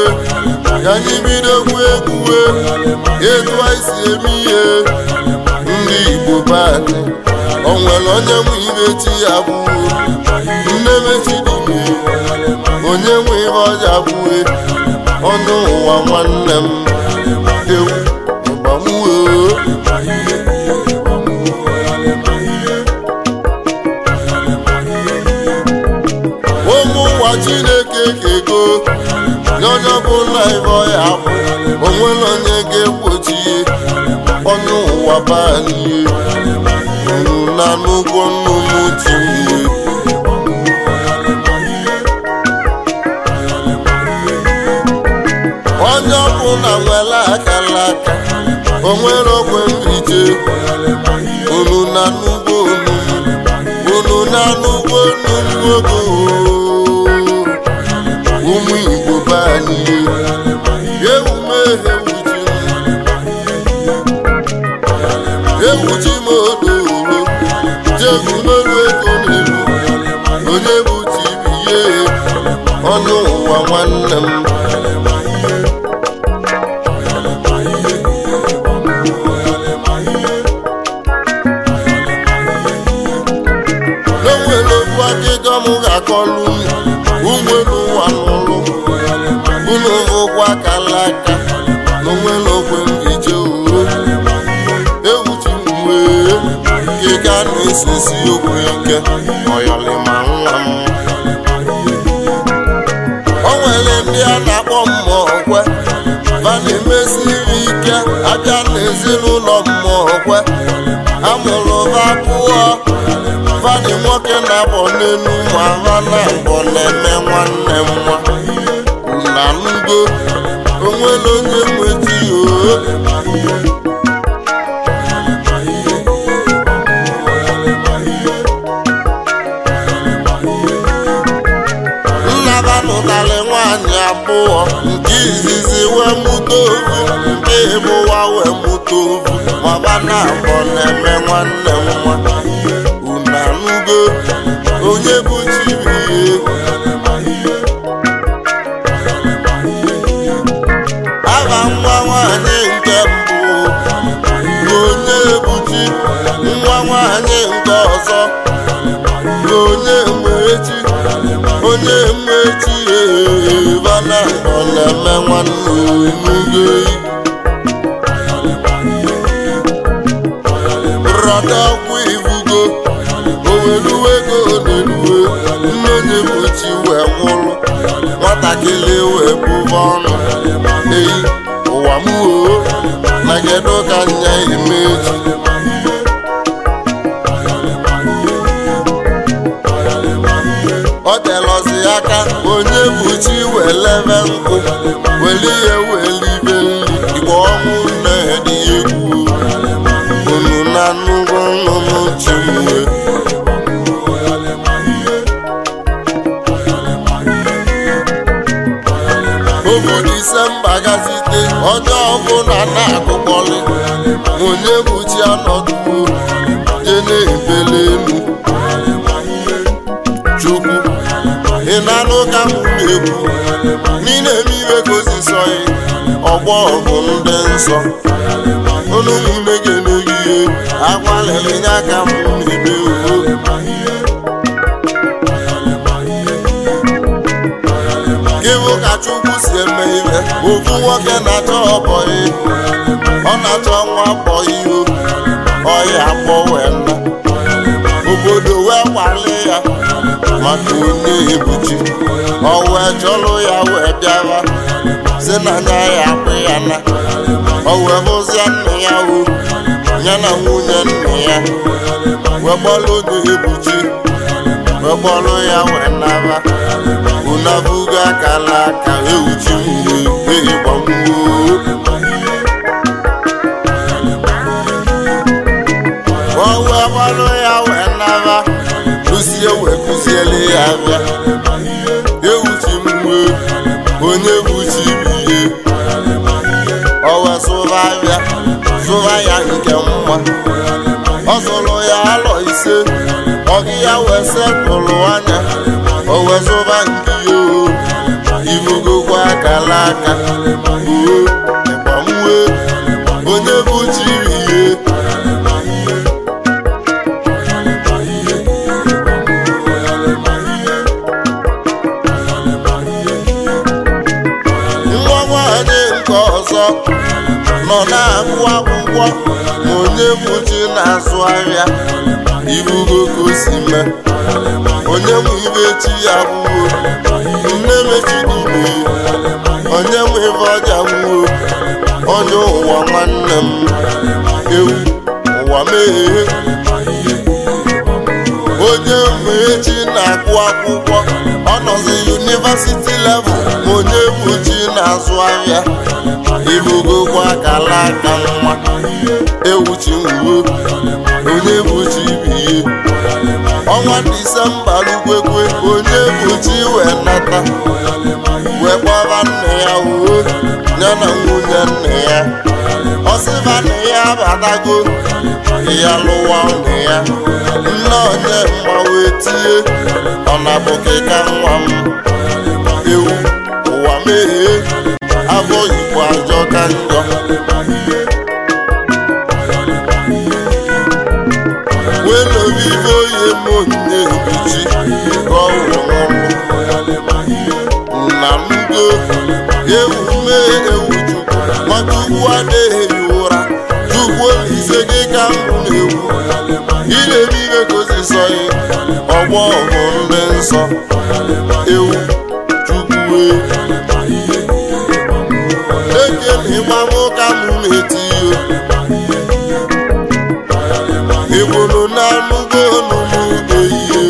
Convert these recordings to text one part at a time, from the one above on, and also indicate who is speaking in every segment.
Speaker 1: ka anyị bidokwu egwuwe etu anyị si eme ihe ndị Igbo be anyị. O nwere onye nwe ibe chi ya bụ nne mechidime, onye nwe ihe ọja bụe ọnụ ụwa nwanne m ewu ịgbamuo. Ụmụ ụwa Chineke kego n'onye ọbụla ibe ọya bụ, onwere onye ga-egbochi ọnụ ụwa be anyị na n'ụgwọ nnụnụ tinye. Onye ọbụla nwere akara aka, onwere ogwe mbije unu na n'ugbo unu na n'ugbo ogo ụmụ Igbo be anyị ewuchi m odoro jegumelu ego n'elu onye bụ tibiye ọnụ ụwa nwanne m. N'onwere okwu akịka m ga-akọlụ ụgbọelu ụwa n'ụlụ unu ụgwọ akala aka n'onwere okwe mbije uro ewuchi mgbe kịka na-esisi okwu ike ọyọlịma nwa m. O nwere ndị a na-akpọ mmụọkwe va na-emesiri ike abịa n'ezinụlọ mmụọkwe amụrụ va pụọ fadị nwoke na-abọ n'elu ma ha na-abọ na-eme nwanne m nwa na ngo onwere onye nweti nnaba nụtarị nwaanyị abụọ, nke izizi wee mụta ovu, nke ịbụwa wee mụta ovu, ma ba na-abọ na-eme nwanne m nwa unanugo onye bụ chibiye. Aha nwa nwanyị nke mbụ onye buchi, nwa nwanyị nke ọzọ onye mmechi bana ọ na-eme nwanne onugo rọda ọkwa ivugo oweluwe ego n'eluwe nne onye mmechi wee nwụrụ nwatakịrị wee bụba ọnụ eyi ụwa m oo na kedu ka nya imeji. Ọ telọzi aka onye buchi welebe nkụ weli ihe welibe nri igbe ọnwụ nne dị egwu unu na nnukwu nnụnụ chimwe. Obu Disemba gazite onye ọbụla na-akụkọrị onye buchi anọduo je na-ebele elu Chukwu ị na-anụ ka m na-ekwu n'ile emiwe gozisọghị ọgbọ bụ ndị nsọ unu n'ime ga-eneghihe agbalịrị nya ka m na-eme uho. Gịbụ ka Chukwu si eme ihe ofu nwoke na-achọ ọbọghị ọ na-achọ nwa bọghị o ọya akpọ wee nna obodo wee kwale ya maka onye ebuchi ọ wee chọrọ ya wee bịara si na nya ya akpụ ya na ọ wee hụzia nne ya o ya na nwunye nne ya wee gbọrọ onye ebuchi wee gbọrọ ya wee naba unabuga akala aka ewuchi mgbe ịgbamgbuo o wee gbọrọ ya wee naba lusie wee kụziele ya abịa ewuchi mgbe onye buchi biye o wee sụba abịa sụba ya nke mma ọ zụrụ ya alọ ise ọgị ya wee setụlụ anya o wee zụba nke ivugo kwa akala aka ịgbanwe onye bụ chiri ihe nwa nwanyị nke ọzọ nọ na-agụ akwụkwọ ma onye bụ chi na-azụ ahịa ibugo ka o si mee onye mụ ibe chi ya gbuo nne mechidube onye mụ ibe ọja gbuo onye ụwa nwanne m ewu ụwa meghee onye mụ echi na-agụ akwụkwọ ọ nọzi yunivasiti level ma onye bụ chi na-azụ ahịa ibugokwa akala aka nwa ewu chi nwuo onye bụ chi biye ọnwa Disemba lukwekwe onye bụ chi wee nata wee kpọba nne ya uwe ya na nwunye nne ya ọsịba nne ya abatago ya lụwa nne ya nne onye mma wee tie ọ na-abụkịka nwa m ewu ụwa meghee afọ Igbo ajọ ka njọ welobibe oye monye ebuchi ka ọ nwụrụ na ndo ewu mee ewu Chukwu maka ugwu adịghị ụra Chukwu olise gị ka mbụ na-ewu ilebe ibe gozisọghị ọgbọ ọgụ ndị nsọ ewu Chukwu ekele ịgbamụ ka mụ na-eti ebolo na-anụgo n'ugbo ihe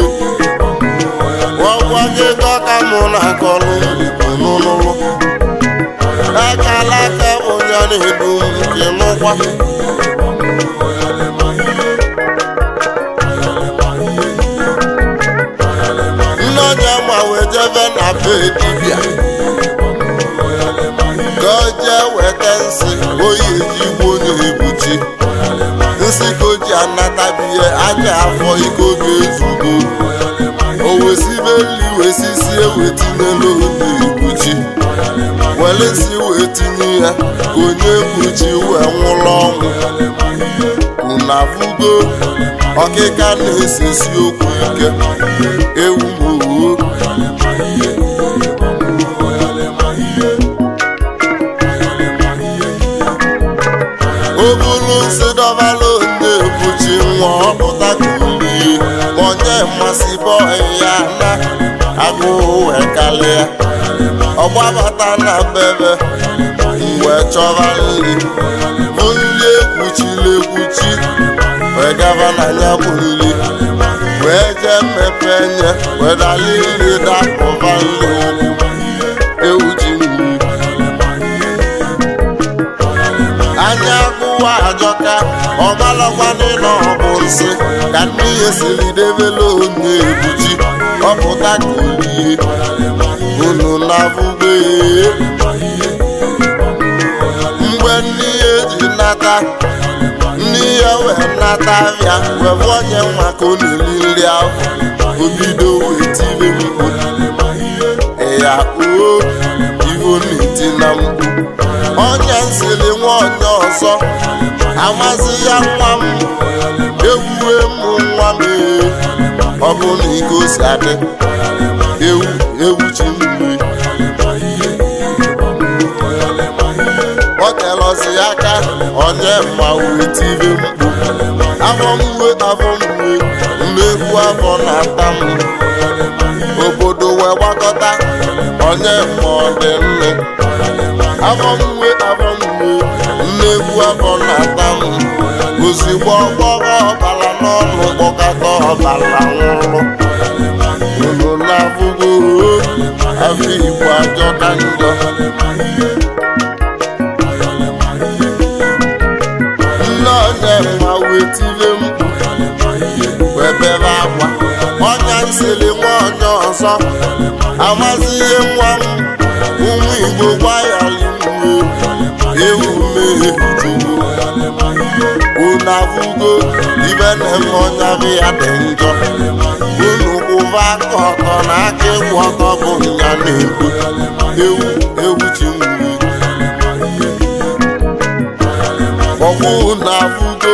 Speaker 1: ọgwa gị dọka mụ na-akọrọ n'ụlọ akala aka onye na-edu nke n'ụkwa nne ọja ma wee jebe na be dibịa ka o jee weta nsị oyi ejigbo na-ebuchi nsị ka o ji anatabihe anya afọ ike oge ezugo o wesibe nri wesisie wetinye n'oge ekpuchi were nsị wee tinye ya ka onye ekpuchi wee nwụrụ ọnwụ unu afụgo ọkịka na-esesi okwu ike ewu mowo o buru nsị dọbala onye ekpuchi nwa ọpụta ka ulie onye mmasị bọị ya na agụụ wee kalịa ọgbabata na bebe wee chọba nri nri ekwuchiri ekwuchi wee gaba na ya bụ nri wee jee mmepe nye wee dali nri dapụba nri ụkwụ ewu ji nri anya agụwa ajọka ọmalọkwanị na ọ bụ nsị ka nne ya siri debela onye ebuchi ọpụta ka olie unu na-abụgbe mgbe nne ya eji nata nne ya wee nata abịa wee bụ onye nwa ka ọ na-eri nri ahụ obido wee tiri mkpu ya oo ivo na-eti na mkpu onye nsiri nwa onye ọzọ amazi ya nwa m ewuwe m nwa m ọ bụ na iko si adị ewu chi mmiri ọ telọzi aka onye mma wee tiri mkpu afọ mwe mmegbu afọ na-ata m obodo wee gbakọta onye mma ọ dị nne afọ mwe mmegbu afọ na-ata m ozigbo ọgbọrọ ọbara n'ọnụ kpọkọta ọbara nwụrụ unu na-afụgo afọ Igbo ajọ ka njọ nne onye mma wee tire mkpu wee bebe akwa ọnya nsiri nwa onye ọzọ amazi ihe nwa m ụmụ Igbo gwayali ewu mmehie Chukwu unu afụgo ibe na-eme ọnya bụ ya dị njọ unu kwụba aka ọtọ na aka ịkwụ ọtọ bụ ya na-ekwu ewu chi m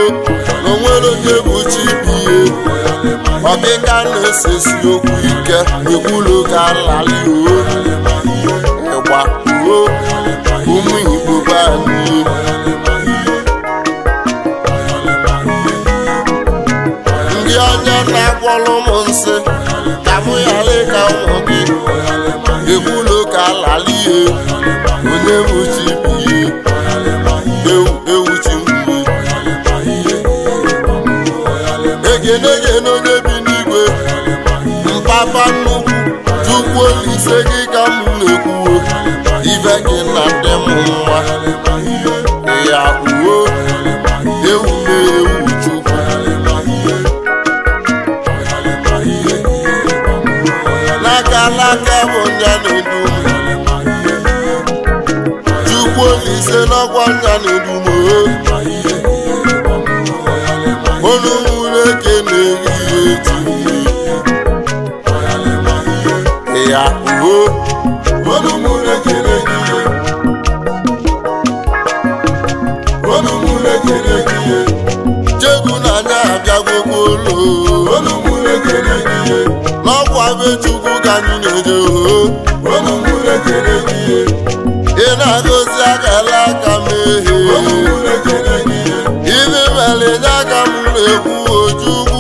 Speaker 1: na onwere onye bụ chibihe ọkịka na-esesi okwu ike ekwulu ka nlali ịgba ụmụ Igbo be anyị ndị onye na-agwọrọ m nsị ka mụ ghara ịka ụmụ gị ekwulu ka nlali onye bụ chibihe ewu chi mgbe egene onye bi n'igwe mpapa nnukwu Chukwu Olise gị ka m na-ekwuo ibe gị na ndị m nwa ya uwe ewu na-ewu Chukwu n'aka bụ nya na-edu Chukwu Olise n'ọkwa nya na-edu olu mụrụ eke na-eri eji ya uwe olu mụrụ eke na-eri olu mụrụ eke na-eri chegbu na anya abịagwogbo olu mụrụ eke na-eri n'ọkwa be Chukwu ka anyị na-eje olu mụrụ eke na-eri ị na-agọzi akala aka mehie ibe mere nye aka m na-ekwu Ojukwu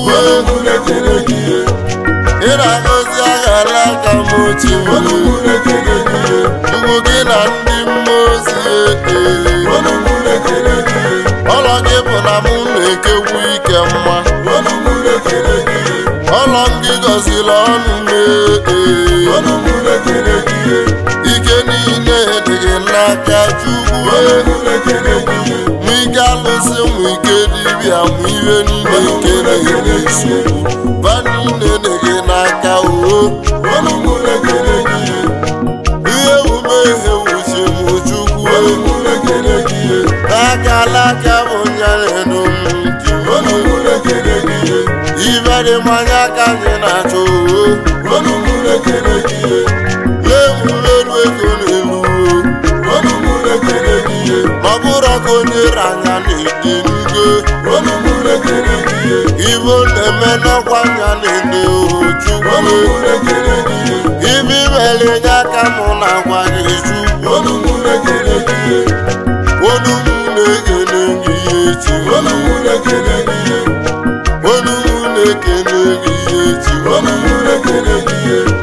Speaker 1: ị na-agọzi aghara aka m ochie Chukwu gị na ndị mmụọ ozi ọlọ gị bụ na mụ na-ekekwu ike mma ọlọ gị gọziri ọnụ ike niile dị gị n'aka Chukwu mụ ike alụsị mụ ike dibịa mụ ihe niile nke na-enye nsogbu ba niile dị gị n'aka ihe ume ihe wuchi mụ Chukwu n'aka alaka bụ nyaredo m ibe dị mmanya ka anyị na-achọ lemulelu ego n'elu ọ bụrụ ka onye ranya na-ede n'ugo ibo na-eme n'ọkwa anya na-ede Chukwu ibe imere nye aka mụ na-agwa gị Chukwu olu m na-ekele gị echi olu m na-ekele gị echi olu m na-ekele gị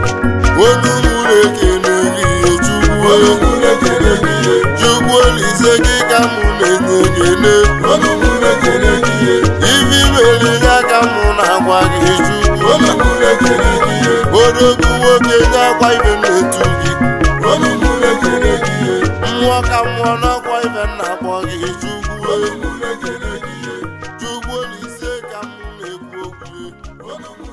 Speaker 1: Chukwu Olise gị ka mụ na-enye ibe imere nye aka mụ na-agwa gị Chukwu odogwu nwoke nye akwa ibe na-etu gị mmụọ ka mmụọ n'ọkwa ibe na-akpọ gị Chukwu Olise ka mụ na-ekwu okwu